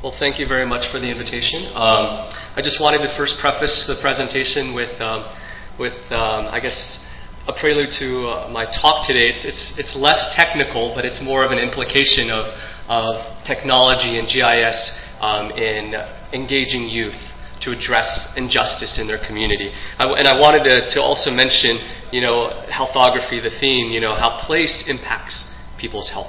Well, thank you very much for the invitation. I just wanted to first preface the presentation with I guess, a prelude to my talk today. It's less technical, but it's more of an implication of technology and GIS in engaging youth to address injustice in their community. And I wanted to also mention, healthography, the theme, how place impacts people's health.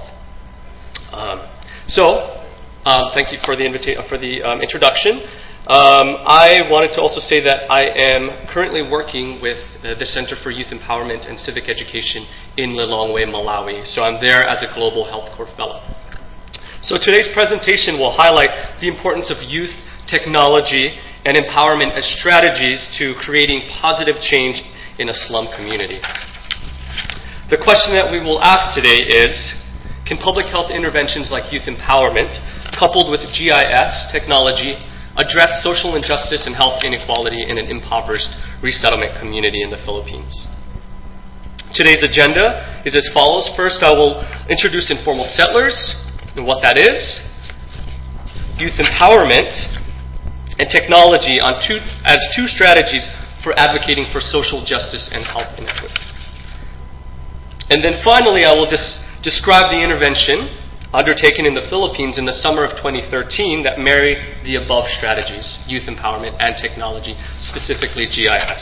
Thank you for the introduction. I wanted to also say that I am currently working with the Center for Youth Empowerment and Civic Education in Lilongwe, Malawi. So I'm there as a Global Health Corps Fellow. So today's presentation will highlight the importance of youth, technology, and empowerment as strategies to creating positive change in a slum community. The question that we will ask today is, can public health interventions like youth empowerment, coupled with GIS technology, address social injustice and health inequality in an impoverished resettlement community in the Philippines? Today's agenda is as follows. First, I will introduce informal settlers and what that is, youth empowerment, and technology as two strategies for advocating for social justice and health inequity. And then finally, I will describe the intervention undertaken in the Philippines in the summer of 2013 that marry the above strategies, youth empowerment and technology, specifically GIS.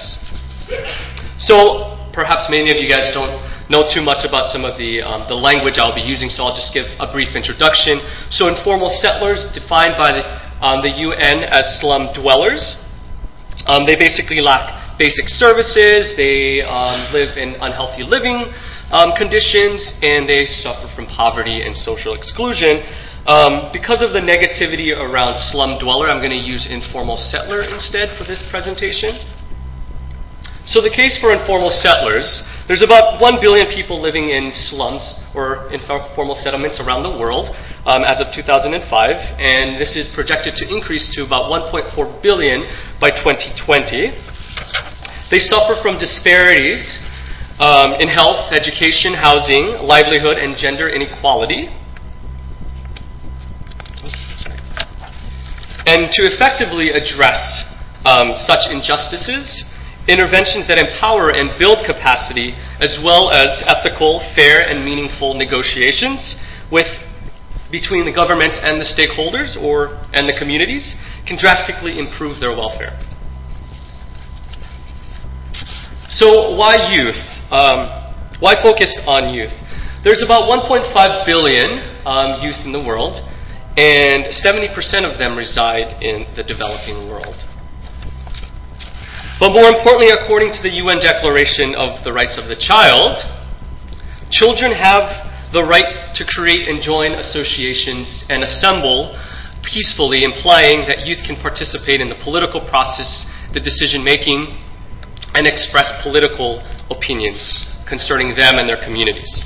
So perhaps many of you guys don't know too much about some of the language I'll be using, so I'll just give a brief introduction. So informal settlers, defined by the UN as slum dwellers. They basically lack basic services, they live in unhealthy living conditions, and they suffer from poverty and social exclusion. Because of the negativity around slum dweller, I'm going to use informal settler instead for this presentation. So the case for informal settlers, there's about 1 billion people living in slums or informal settlements around the world as of 2005, and this is projected to increase to about 1.4 billion by 2020. They suffer from disparities in health, education, housing, livelihood, and gender inequality. And to effectively address such injustices, interventions that empower and build capacity, as well as ethical, fair, and meaningful negotiations between the government and the stakeholders and the communities, can drastically improve their welfare. So why youth? Why focus on youth? There's about 1.5 billion youth in the world, and 70% of them reside in the developing world. But more importantly, according to the UN Declaration of the Rights of the Child, children have the right to create and join associations and assemble peacefully, implying that youth can participate in the political process, the decision-making, and express political opinions concerning them and their communities.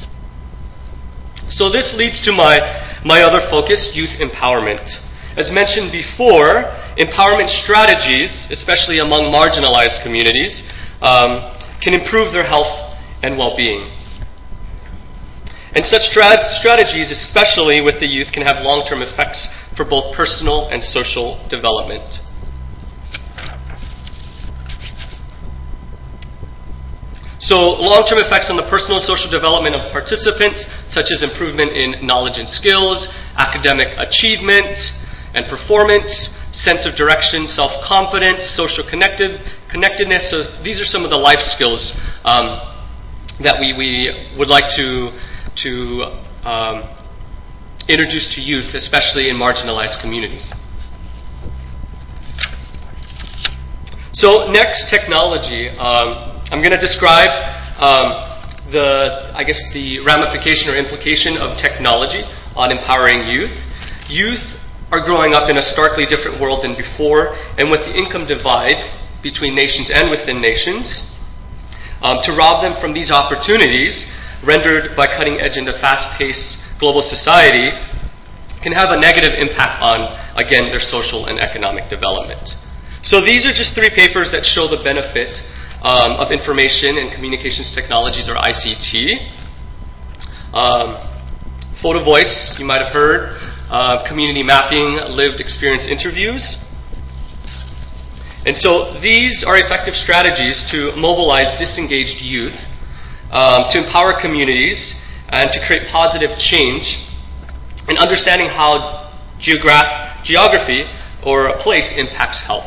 So this leads to my other focus, youth empowerment. As mentioned before, empowerment strategies, especially among marginalized communities, can improve their health and well-being. And such strategies, especially with the youth, can have long-term effects for both personal and social development. So long-term effects on the personal and social development of participants, such as improvement in knowledge and skills, academic achievement and performance, sense of direction, self-confidence, social connectedness. So these are some of the life skills that we would like to introduce to youth, especially in marginalized communities. So next, technology. I'm going to describe the ramification or implication of technology on empowering youth. Youth are growing up in a starkly different world than before, and with the income divide between nations and within nations, to rob them from these opportunities rendered by cutting-edge into fast-paced global society can have a negative impact on, again, their social and economic development. So these are just 3 papers that show the benefit of information and communications technologies, or ICT. Photo Voice, you might have heard, community mapping, lived experience interviews. And so these are effective strategies to mobilize disengaged youth, to empower communities, and to create positive change, and understanding how geography or a place impacts health.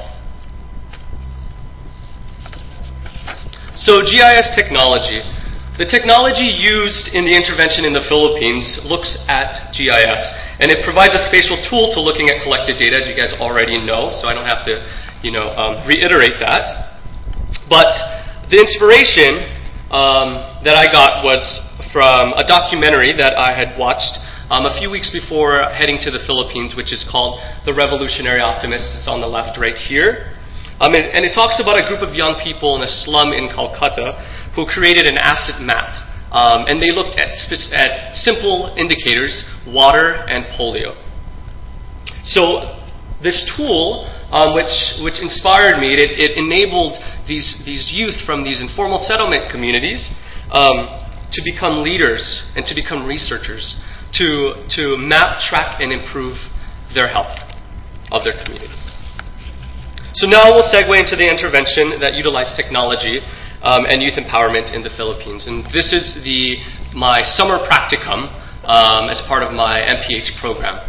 So GIS technology. The technology used in the intervention in the Philippines looks at GIS, and it provides a spatial tool to looking at collected data, as you guys already know, so I don't have to reiterate that. But the inspiration that I got was from a documentary that I had watched a few weeks before heading to the Philippines, which is called The Revolutionary Optimist. It's on the left right here. And it talks about a group of young people in a slum in Calcutta who created an asset map. And they looked at simple indicators, water and polio. So this tool, which inspired me, it enabled these youth from these informal settlement communities to become leaders and to become researchers, to map, track, and improve their health of their community. So now we'll segue into the intervention that utilized technology and youth empowerment in the Philippines. And this is my summer practicum as part of my MPH program.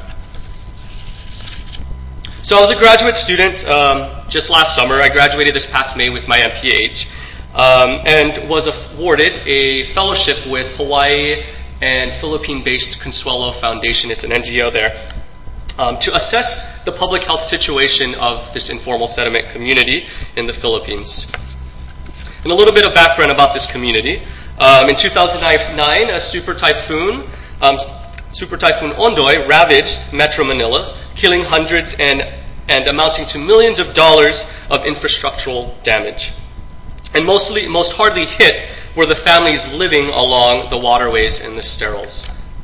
So I was a graduate student just last summer. I graduated this past May with my MPH and was awarded a fellowship with Hawaii and Philippine-based Consuelo Foundation. It's an NGO there. To assess the public health situation of this informal settlement community in the Philippines. And a little bit of background about this community. In 2009, a Super Typhoon Ondoy ravaged Metro Manila, killing hundreds and amounting to millions of dollars of infrastructural damage. And most hardly hit were the families living along the waterways and the sterols.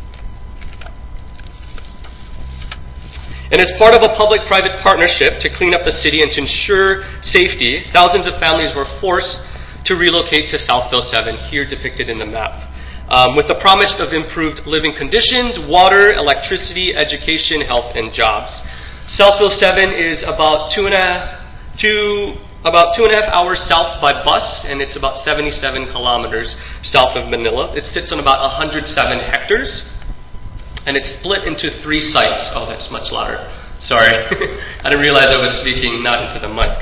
And as part of a public-private partnership to clean up the city and to ensure safety, thousands of families were forced to relocate to Southville 7, here depicted in the map, with the promise of improved living conditions, water, electricity, education, health, and jobs. Southville 7 is about two and a half hours south by bus, and it's about 77 kilometers south of Manila. It sits on about 107 hectares. And it's split into 3 sites. Oh, that's much louder. Sorry. I didn't realize I was speaking not into the mic.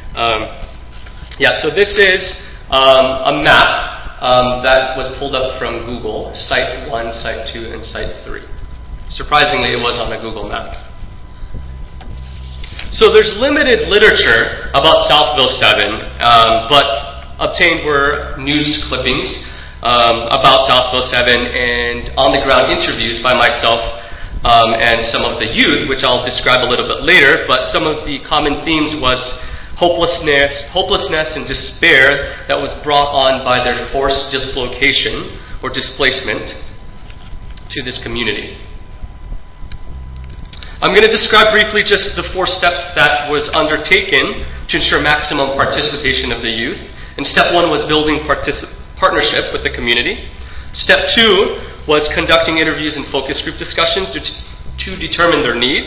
So this is a map that was pulled up from Google, Site 1, Site 2, and Site 3. Surprisingly, it was on a Google map. So there's limited literature about Southville 7, but obtained were news clippings about Southville 7 and on-the-ground interviews by myself and some of the youth, which I'll describe a little bit later, but some of the common themes was hopelessness and despair that was brought on by their forced dislocation or displacement to this community. I'm going to describe briefly just the 4 steps that was undertaken to ensure maximum participation of the youth. And step 1 was building partnership with the community. Step 2 was conducting interviews and focus group discussions to determine their needs.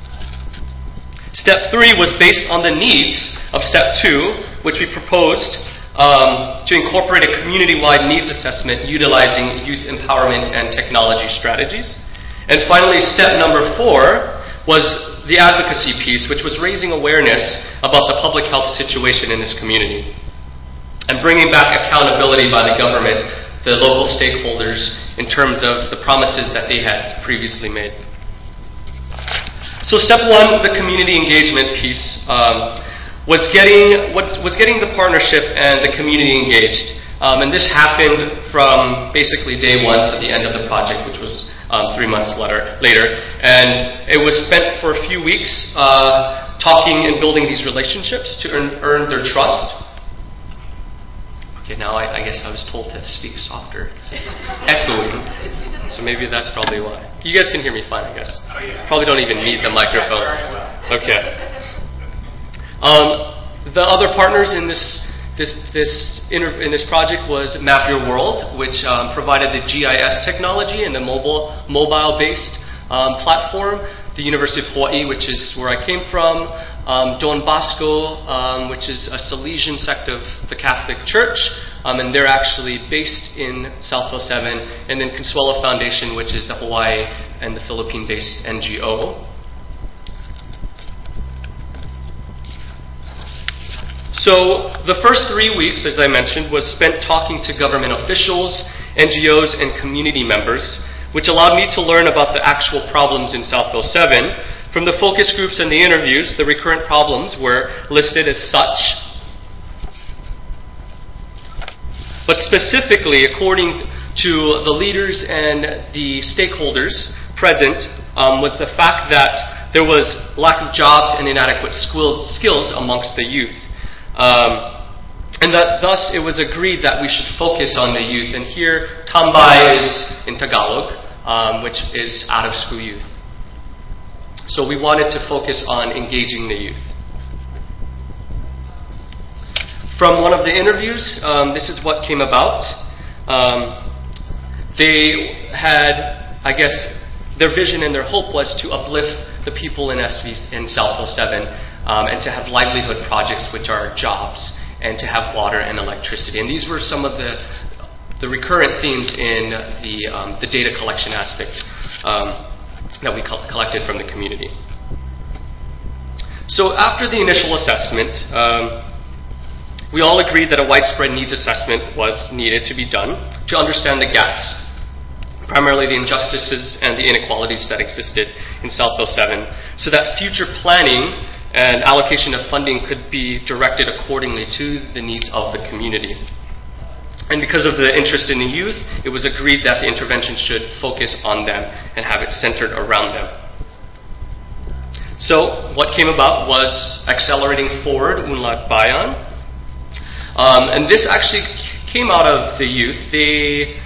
Step 3 was based on the needs of Step 2, which we proposed to incorporate a community-wide needs assessment utilizing youth empowerment and technology strategies. And finally, step number 4 was the advocacy piece, which was raising awareness about the public health situation in this community and bringing back accountability by the government, the local stakeholders, in terms of the promises that they had previously made. So step 1, the community engagement piece, was getting the partnership and the community engaged. And this happened from basically day 1 to the end of the project, which was 3 months later. And it was spent for a few weeks talking and building these relationships to earn their trust. Okay, now I guess I was told to speak softer because it's echoing. So maybe that's probably why. You guys can hear me fine, I guess. Oh, yeah. Probably don't even need the microphone. Well. Okay. The other partners in this project was Map Your World, which provided the GIS technology and the mobile-based platform, the University of Hawaii, which is where I came from, Don Bosco, which is a Salesian sect of the Catholic Church, and they're actually based in Southville 7, and then Consuelo Foundation, which is the Hawaii and the Philippine-based NGO. So the first 3 weeks, as I mentioned, was spent talking to government officials, NGOs, and community members, which allowed me to learn about the actual problems in Southville 7. From the focus groups and the interviews, the recurrent problems were listed as such. But specifically, according to the leaders and the stakeholders present, was the fact that there was lack of jobs and inadequate skills amongst the youth. And that thus it was agreed that we should focus on the youth. And here, Tambay is in Tagalog, which is out-of-school youth. So we wanted to focus on engaging the youth. From one of the interviews, this is what came about. They had, I guess, their vision and their hope was to uplift the people in Southville 7 and to have livelihood projects, which are jobs, and to have water and electricity. And these were some of the recurrent themes in the data collection aspect that we collected from the community. So after the initial assessment, we all agreed that a widespread needs assessment was needed to be done to understand the gaps, primarily the injustices and the inequalities that existed in Southville 7, so that future planning and allocation of funding could be directed accordingly to the needs of the community. And because of the interest in the youth, it was agreed that the intervention should focus on them and have it centered around them. So what came about was Accelerating Forward, Unlad Bayan. And this actually came out of the youth. They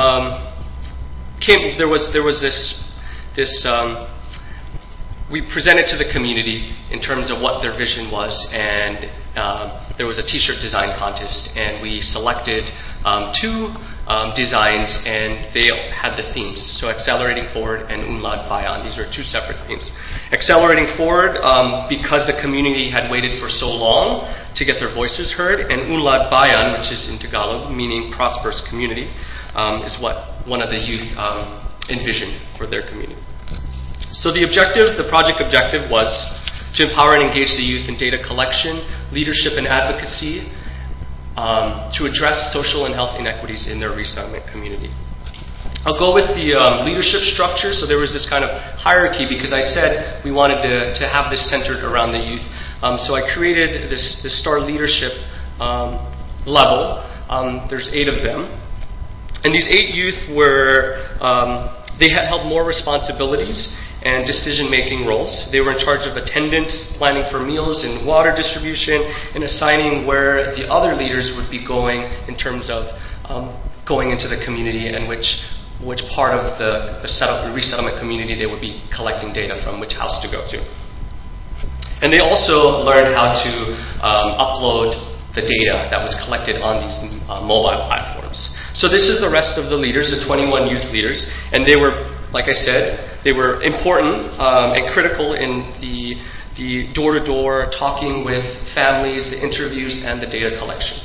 there was this we presented to the community in terms of what their vision was, and there was a t-shirt design contest, and we selected 2 designs, and they had the themes. So Accelerating Forward and Unlad Bayan. These were 2 separate themes. Accelerating Forward, because the community had waited for so long to get their voices heard, and Unlad Bayan, which is in Tagalog, meaning prosperous community, is what one of the youth envisioned for their community. So the project objective was to empower and engage the youth in data collection, leadership and advocacy, to address social and health inequities in their resettlement community. I'll go with the leadership structure. So there was this kind of hierarchy because I said we wanted to have this centered around the youth. So I created this STAR leadership level. There's 8 of them. And these 8 youth they had held more responsibilities and decision-making roles. They were in charge of attendance, planning for meals and water distribution, and assigning where the other leaders would be going in terms of going into the community and which part of the resettlement community they would be collecting data from, which house to go to. And they also learned how to upload the data that was collected on these mobile platforms. So this is the rest of the leaders, the 21 youth leaders, and they were, like I said, they were important and critical in the door-to-door talking with families, the interviews, and the data collection.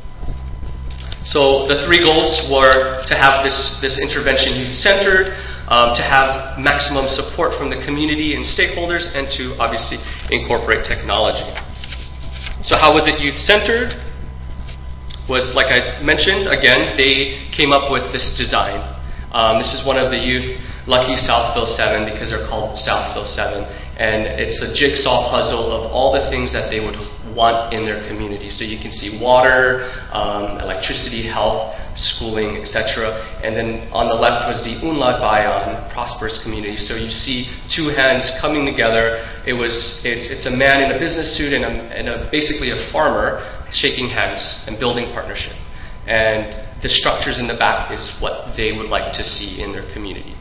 So the 3 goals were to have this intervention youth-centered, to have maximum support from the community and stakeholders, and to obviously incorporate technology. So how was it youth-centered? Was, like I mentioned, again, they came up with this design. This is one of the youth, lucky Southville 7, because they're called Southville 7. And it's a jigsaw puzzle of all the things that they would want in their community. So you can see water, electricity, health, schooling, etc. And then on the left was the Unlad Bayan, prosperous community. So you see 2 hands coming together. It's a man in a business suit and basically a farmer shaking hands and building partnership. And the structures in the back is what they would like to see in their community.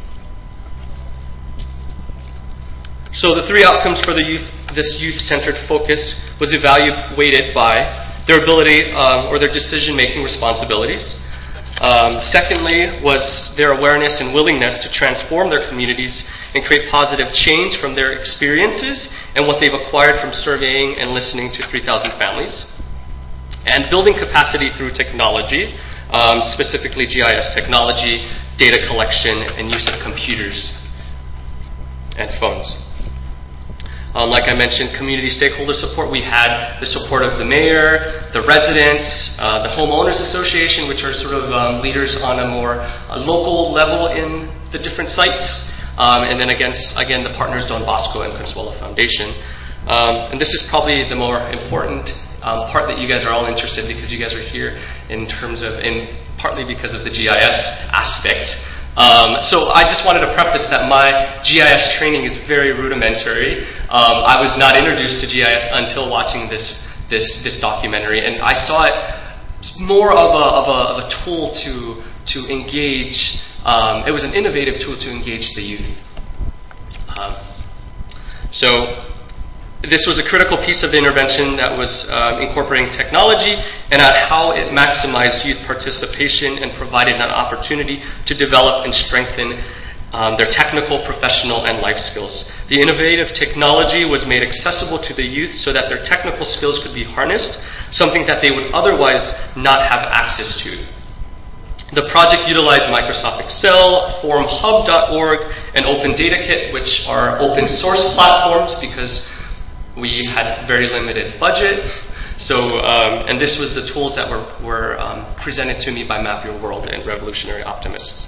So the 3 outcomes for this youth-centered focus was evaluated by their ability or their decision-making responsibilities, Secondly was their awareness and willingness to transform their communities and create positive change from their experiences and what they've acquired from surveying and listening to 3,000 families. And building capacity through technology, specifically GIS technology, data collection, and use of computers and phones. Like I mentioned, community stakeholder support. We had the support of the mayor, the residents, the homeowners association, which are sort of leaders on a more local level in the different sites, and then again the partners Don Bosco and Consuelo Foundation. And this is probably the more important part that you guys are all interested, because you guys are here in terms of, and partly because of the GIS aspect. So I just wanted to preface that my GIS training is very rudimentary. I was not introduced to GIS until watching this documentary, and I saw it more of a tool to engage. It was an innovative tool to engage the youth. So this was a critical piece of the intervention that was incorporating technology and how it maximized youth participation and provided an opportunity to develop and strengthen their technical, professional, and life skills. The innovative technology was made accessible to the youth so that their technical skills could be harnessed, something that they would otherwise not have access to. The project utilized Microsoft Excel, forumhub.org, and Open Data Kit, which are open source platforms because we had very limited budget. So, and this was the tools that were presented to me by Map Your World and Revolutionary Optimists.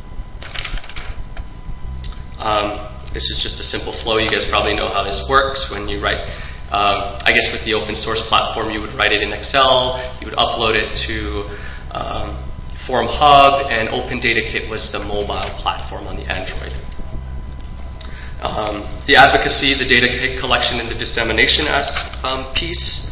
This is just a simple flow. You guys probably know how this works. When you write, I guess with the open source platform, you would write it in Excel, you would upload it to Forum Hub, and Open Data Kit was the mobile platform on the Android. The advocacy, the data collection, and the dissemination piece,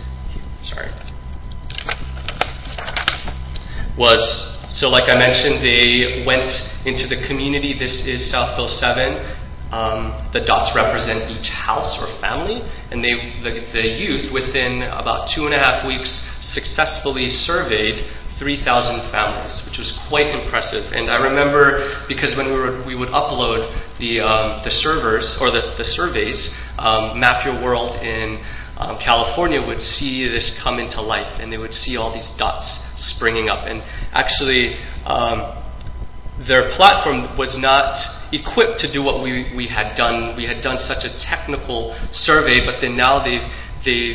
was, so like I mentioned, they went into the community. This is Southville 7. The dots represent each house or family, and the youth, within about 2.5 weeks, successfully surveyed 3,000 families, which was quite impressive. And I remember, because when we would upload the servers or the surveys, Map Your World in California would see this come into life, and they would see all these dots springing up. And actually, their platform was not equipped to do what we had done. We had done such a technical survey, but then now they've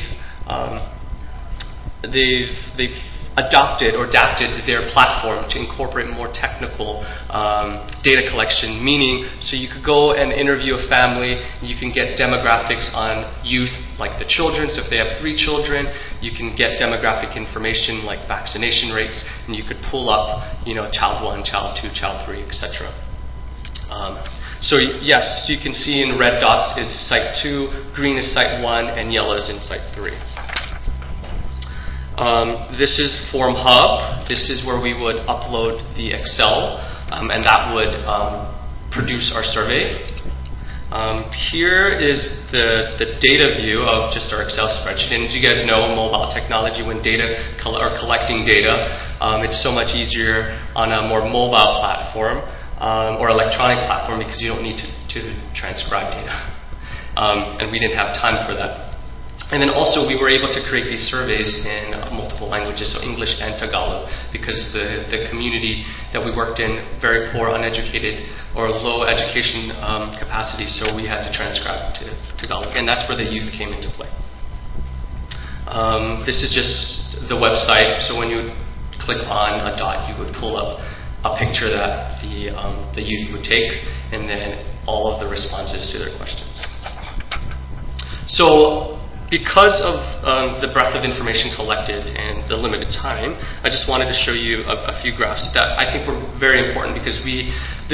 adopted or adapted their platform to incorporate more technical data collection, meaning so you could go and interview a family, you can get demographics on youth, like the children. So if they have 3 children, you can get demographic information like vaccination rates, and you could pull up, child 1, child 2, child 3, etc. So yes, you can see in red dots is site 2, green is site 1, and yellow is in site 3. This is Forum Hub. This is where we would upload the Excel, and that would produce our survey. Here is the data view of just our Excel spreadsheet. And as you guys know, mobile technology, when collecting data, it's so much easier on a more mobile platform or electronic platform, because you don't need to transcribe data. And we didn't have time for that. And then also we were able to create these surveys in multiple languages, so English and Tagalog, because the community that we worked in, very poor, uneducated, or low education capacity, so we had to transcribe to Tagalog. And that's where the youth came into play. This is just the website, so when you click on a dot, you would pull up a picture that the youth would take, and then all of the responses to their questions. So, because of the breadth of information collected and the limited time, I just wanted to show you a few graphs that I think were very important, because we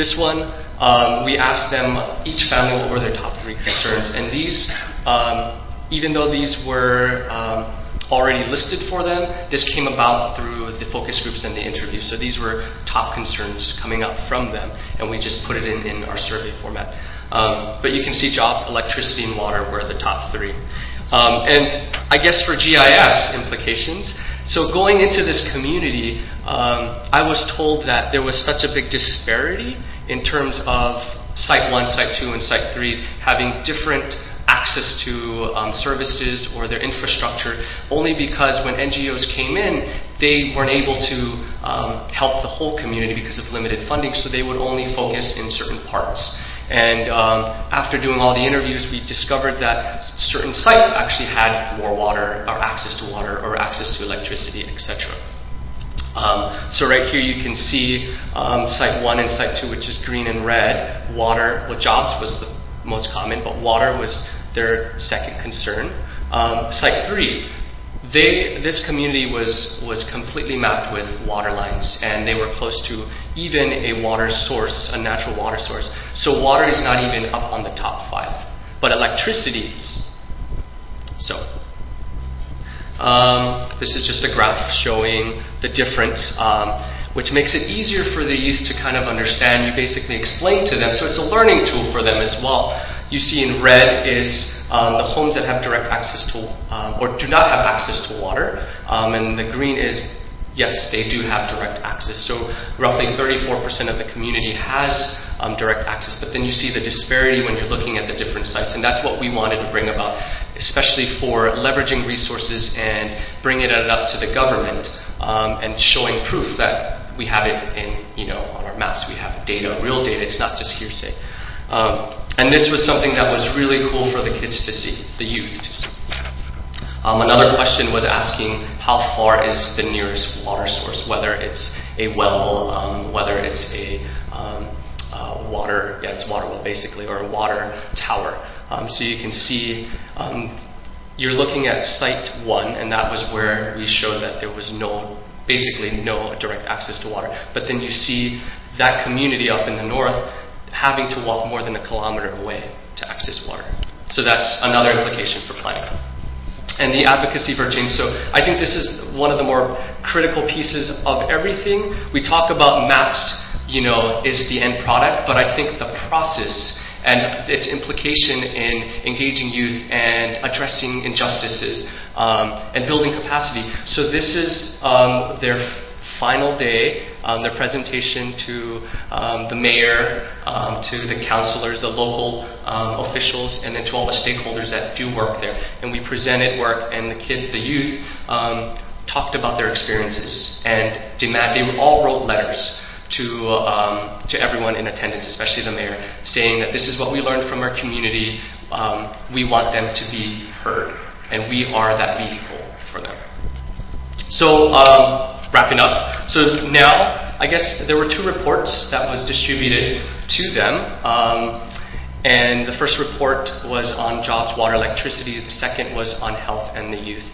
asked them, each family, what were their top 3 concerns. And these, even though these were already listed for them, this came about through the focus groups and the interviews. So these were top concerns coming up from them, and we just put it in our survey format. But you can see jobs, electricity, and water were the top 3. And I guess for GIS implications, So going into this community, I was told that there was such a big disparity in terms of Site 1, Site 2, and Site 3 having different access to services or their infrastructure, only because when NGOs came in, they weren't able to help the whole community because of limited funding, so they would only focus in certain parts. And after doing all the interviews, we discovered that certain sites actually had more water, or access to water, or access to electricity, etc. So right here you can see Site 1 and Site 2, which is green and red. Water, well, jobs was the most common, but water was their second concern. Site 3, this community was completely mapped with water lines, and they were close to even a water source, a natural water source. So water is not even up on the top 5, but electricity is. So this is just a graph showing the difference, which makes it easier for the youth to kind of understand. You basically explain to them, so it's a learning tool for them as well. You see in red is the homes that have direct access to, or do not have access to water, and the green is, yes, they do have direct access. So roughly 34% of the community has direct access, but then you see the disparity when you're looking at the different sites, and that's what we wanted to bring about, especially for leveraging resources and bringing it up to the government, and showing proof that we have it in, on our maps. We have data, real data. It's not just hearsay. And this was something that was really cool for the kids to see, the youth to see. Another question was asking how far is the nearest water source, whether it's a well, whether it's a water, it's water well basically, or a water tower. So you can see you're looking at Site 1, and that was where we showed that there was basically no direct access to water. But then you see that community up in the north having to walk more than 1 kilometer away to access water. So that's another implication for planning. And the advocacy for change. So I think this is one of the more critical pieces of everything. We talk about maps, is the end product, but I think the process and its implication in engaging youth and addressing injustices and building capacity. So this is their final day, their presentation to the mayor, to the councilors, the local officials, and then to all the stakeholders that do work there. And we presented work, and the youth talked about their experiences and they all wrote letters to everyone in attendance, especially the mayor, saying that this is what we learned from our community. We want them to be heard, and we are that vehicle for them. So wrapping up. So now, I guess there were 2 reports that was distributed to them. And the first report was on jobs, water, electricity. The second was on health and the youth.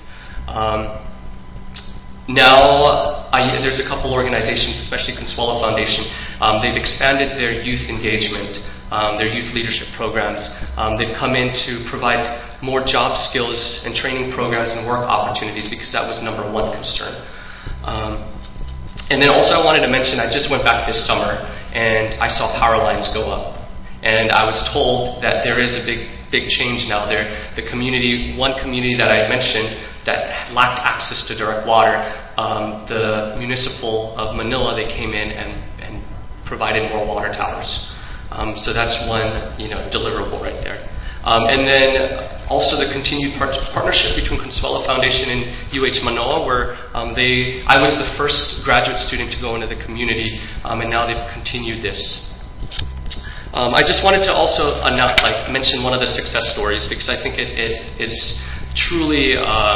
There's a couple organizations, especially Consuelo Foundation. They've expanded their youth engagement, their youth leadership programs. They've come in to provide more job skills and training programs and work opportunities, because that was number 1 concern. And then also I wanted to mention, I just went back this summer and I saw power lines go up. And I was told that there is a big change now there. One community that I mentioned that lacked access to direct water, the municipal of Manila, they came in and provided more water towers. So that's one deliverable right there. And then also the continued partnership between Consuelo Foundation and UH Manoa, where I was the first graduate student to go into the community, and now they've continued this. I just wanted to also mention one of the success stories, because I think it is truly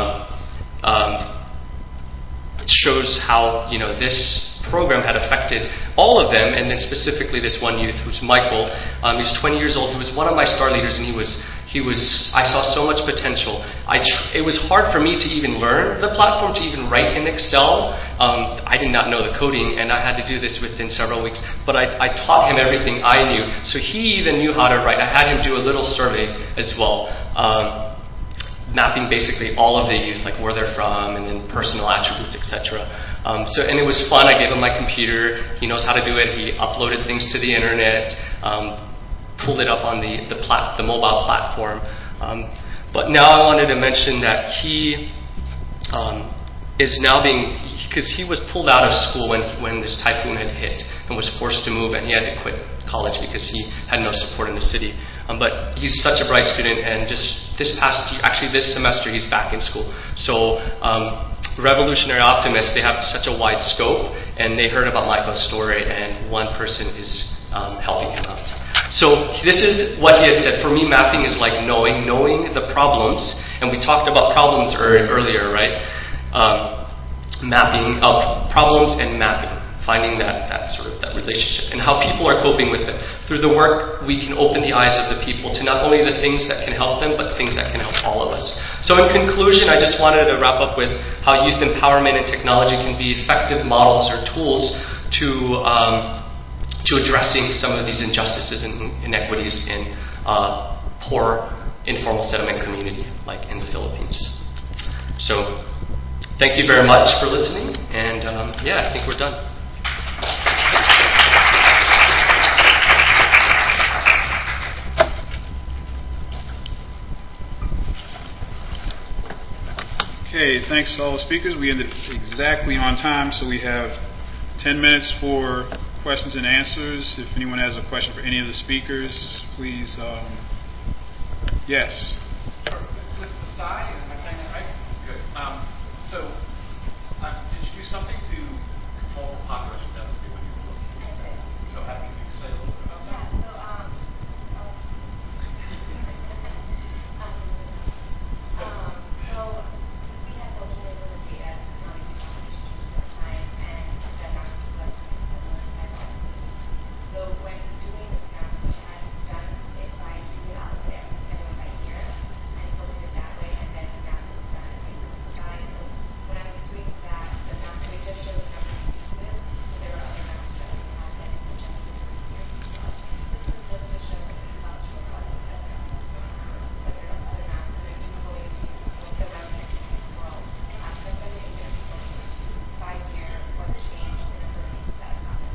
shows how this program had affected all of them, and then specifically this one youth who's Michael. He's 20 years old. He was one of my star leaders, and I saw so much potential. It was hard for me to even learn the platform, to even write in Excel. I did not know the coding, and I had to do this within several weeks. But I taught him everything I knew, so he even knew how to write. I had him do a little survey as well, mapping basically all of the youth, like where they're from, and then personal attributes, etc. And it was fun. I gave him my computer. He knows how to do it. He uploaded things to the internet, pulled it up on the mobile platform. But now I wanted to mention that he is now being, because he was pulled out of school when this typhoon had hit and was forced to move, and he had to quit college because he had no support in the city. But he's such a bright student, and just this past year, actually this semester, he's back in school. So Revolutionary Optimists, they have such a wide scope, and they heard about Michael's story, and one person is helping him out. So this is what he had said. For me, mapping is like knowing the problems, and we talked about problems earlier, right? Mapping problems and mapping, finding that relationship and how people are coping with it. Through the work, we can open the eyes of the people to not only the things that can help them, but things that can help all of us. So in conclusion, I just wanted to wrap up with how youth empowerment and technology can be effective models or tools to addressing some of these injustices and inequities in poor informal settlement community like in the Philippines. So thank you very much for listening, and I think we're done. Okay, thanks to all the speakers. We ended exactly on time, so we have 10 minutes for questions and answers. If anyone has a question for any of the speakers, please. Yes. With the PSI, am I saying that right? Good. Did you do something to control the population density when you were looking? I did. So, can you say a little bit about that? So we had 14 years worth of data, economic population change over time, and demographic like so when doing this math, we had done it by unit out there, and then by year, and looked at it that way, and then the math was done by size. So when I was doing that, the math, we just showed the number of pieces, but there were other maths that we had that suggested years as well. This was just to show how strong it was, but there are other maths, and then you can go into the revenue world, aspect of it, and then go into 5-year, what's changed in the things that have happened.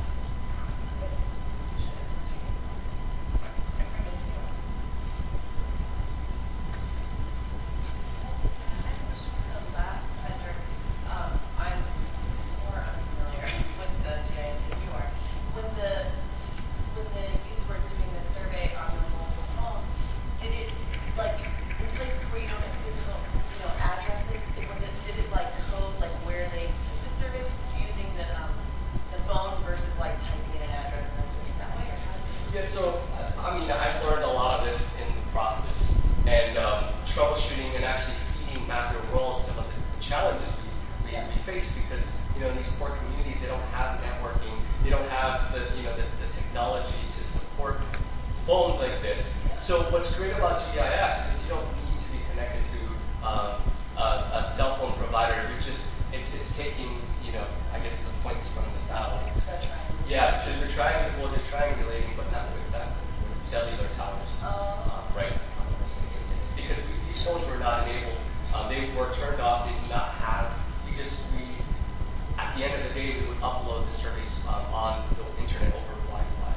I'm more unfamiliar with the GIS than you are. When the youth were doing the survey on the mobile phone, did it in places where you don't have physical, addresses? Did it code where they took the survey using the phone versus typing in an address and then doing it that way, or how did you? Yeah, so I've learned a lot of this in the process, and troubleshooting and actually feeding Map Your World some of the challenges we face, because in these poor communities, they don't have networking, they don't have the technology to support phones like this. So what's great about GIS is you don't need to be connected to a cell phone provider. It's taking the points from the satellites. Yeah, because they're triangulating, but not with cellular towers, right? Because these phones were not enabled. They were turned off. They did not have. At the end of the day, we would upload the surveys on the internet over Wi-Fi,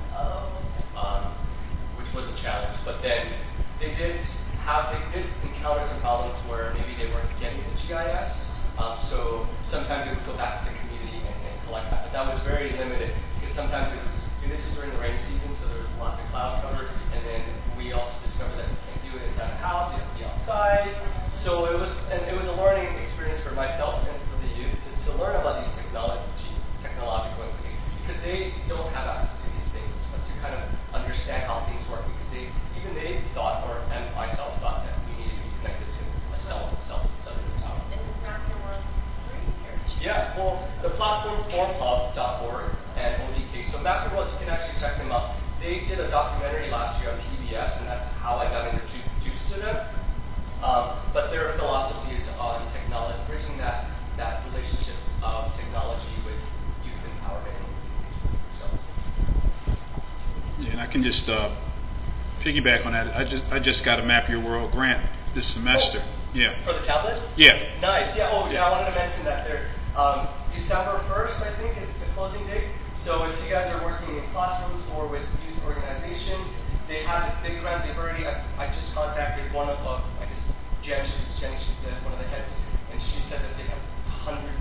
which was a challenge. But then they did encounter some problems where maybe they weren't getting the GIS. So sometimes they would go back to the community and collect that. But that was very limited, because sometimes this was during the rainy season, so there was lots of cloud cover. And then we also discovered that you can't do it inside a house; you have to be outside. So it was a learning experience for myself and for the youth to learn about these technological implications, because they don't have access to these things, but to kind of understand how things work, because they thought, and myself thought, that we needed to be connected to a cellular tower. And is Map Your World free or cheap? Yeah, well, the platform formhub.org and ODK. So Map Your World, you can actually check them out. They did a documentary last year on PBS, and that's how I got introduced to them. But their philosophy is on technology, bridging that relationship of technology with youth empowerment. So. Yeah, and I can just piggyback on that. I just got a Map Your World grant this semester. Yeah. For the tablets? Yeah. Nice. Yeah. Oh, yeah. I wanted to mention that there. December 1st, I think, is the closing date. So if you guys are working in classrooms or with youth organizations, they have this big grant. They've already. I just contacted one of, Jenny. She's one of the heads, and she said that they have hundreds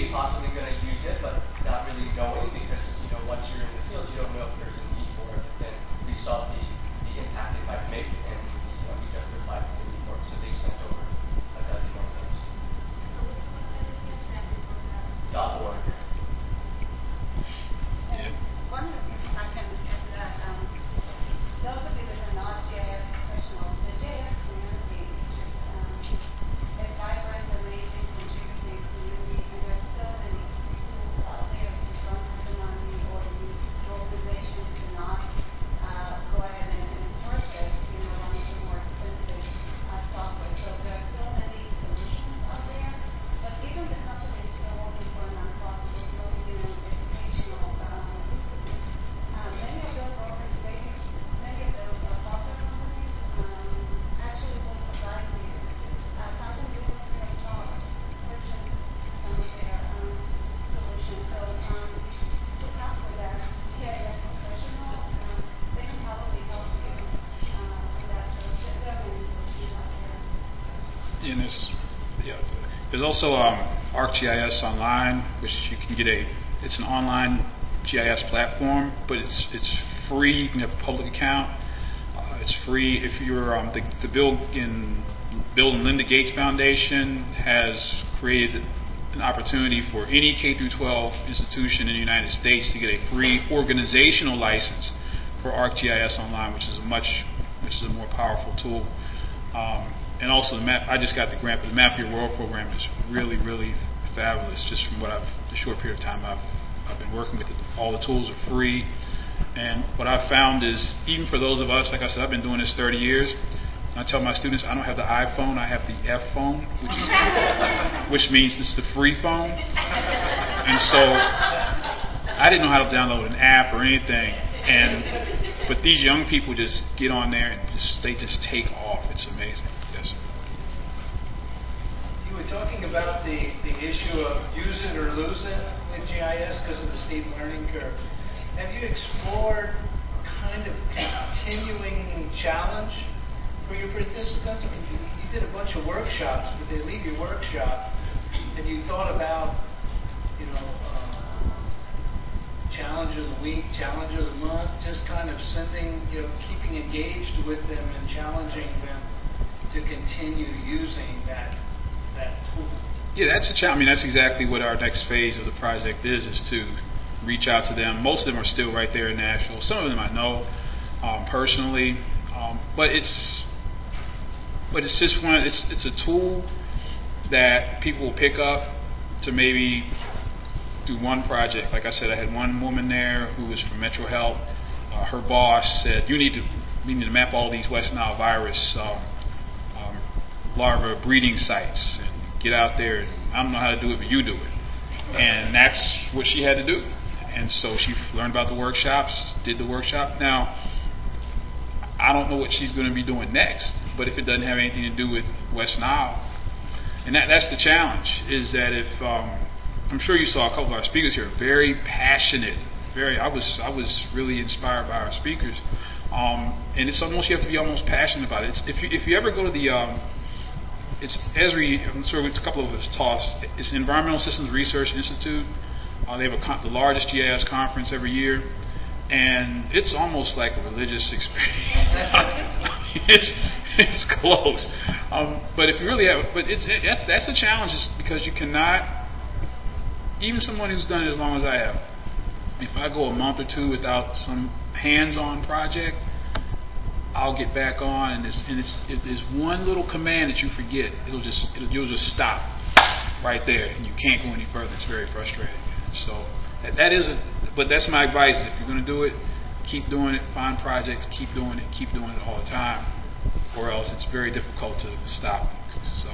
maybe possibly going to use it, but not really knowing, because once you're in the field, you don't know if there's a need for it. But then we saw the impact it might make, and we justified the need for it. So they sent over a dozen more of those. .org. Yeah. One of the things I can is that those of you that are not GIS professionals, the GIS community is just a vibrant, amazing, contributing community, and there's so many tools out there. If you don't have the money or the organization cannot go ahead and purchase, one of the more expensive software. So there are so many solutions out there. But even the companies that are working for nonprofits, looking educational institutes, many of those organizations, many of those software companies actually will provide you something even free of charge, subscriptions to some of their solutions. So look out for that GIS professional. They can probably help you with that. So there are many solutions out there. And there's also ArcGIS Online, which you can get it's an online GIS platform, but it's free. You can have a public account. It's free if you're the Bill and Linda Gates Foundation has created an opportunity for any K through 12 institution in the United States to get a free organizational license for ArcGIS Online, which is a more powerful tool. And also I just got the grant, but the Map Your World program is really, really fabulous. Just from the short period of time I've been working with it, all the tools are free. And what I've found is, even for those of us, like I said, I've been doing this 30 years. I tell my students I don't have the iPhone, I have the F phone, which means it's the free phone. And so I didn't know how to download an app or anything. But these young people just get on there and they just take off. It's amazing. Yes. You were talking about the issue of use it or lose it with GIS because of the steep learning curve. Have you explored kind of continuing challenge for your participants? I mean, you did a bunch of workshops, but they leave your workshop, and you thought about, challenge of the week, challenge of the month, just kind of sending, keeping engaged with them and challenging them to continue using that tool. Yeah, that's a challenge. I mean, that's exactly what our next phase of the project is to reach out to them. Most of them are still right there in Nashville. Some of them I know personally, but it's just it's a tool that people will pick up to maybe do one project. Like I said, I had one woman there who was from Metro Health. Her boss said, we need to map all these West Nile virus larva breeding sites and get out there. And I don't know how to do it, but you do it. And that's what she had to do. And so she learned about the workshops, did the workshop. Now, I don't know what she's going to be doing next, but if it doesn't have anything to do with West Nile, and that's the challenge, is that if I'm sure you saw a couple of our speakers here, very passionate. I was really inspired by our speakers, and it's almost, you have to be almost passionate about it. If you ever go to the it's Esri, I'm sure a couple of us talks. It's the Environmental Systems Research Institute. They have the largest GIS conference every year, and it's almost like a religious experience. it's close, but if you really have, but that's the challenge, is because you cannot. Even someone who's done it as long as I have, if I go a month or two without some hands-on project, I'll get back on, and if there's one little command that you forget, you'll just stop right there, and you can't go any further. It's very frustrating. So but that's my advice. If you're going to do it, keep doing it. Find projects, keep doing it all the time, or else it's very difficult to stop. So,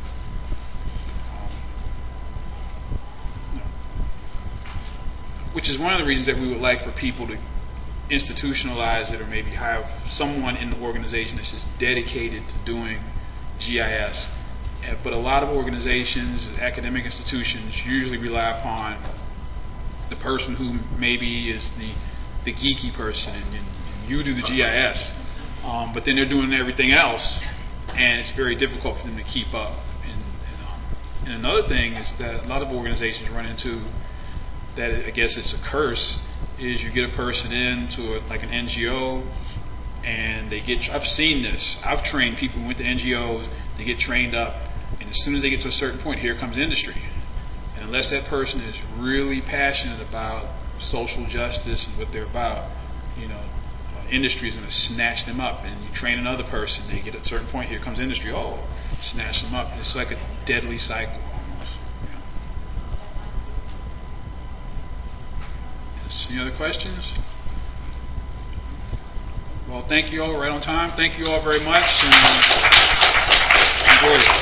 which is one of the reasons that we would like for people to institutionalize it, or maybe have someone in the organization that's just dedicated to doing GIS. But a lot of organizations, academic institutions, usually rely upon the person who maybe is the geeky person, and you do the GIS, but then they're doing everything else, and it's very difficult for them to keep up. And And another thing is that a lot of organizations run into, that I guess it's a curse, is you get a person into like an NGO, and they get, I've seen this, I've trained people who went to NGOs, they get trained up, and as soon as they get to a certain point, here comes industry. And unless that person is really passionate about social justice and what they're about, industry is going to snatch them up. And you train another person, they get at a certain point, here comes industry, snatch them up. It's like a deadly cycle almost. Yes. Any other questions? Well, thank you all. Right on time. Thank you all very much. And enjoy it.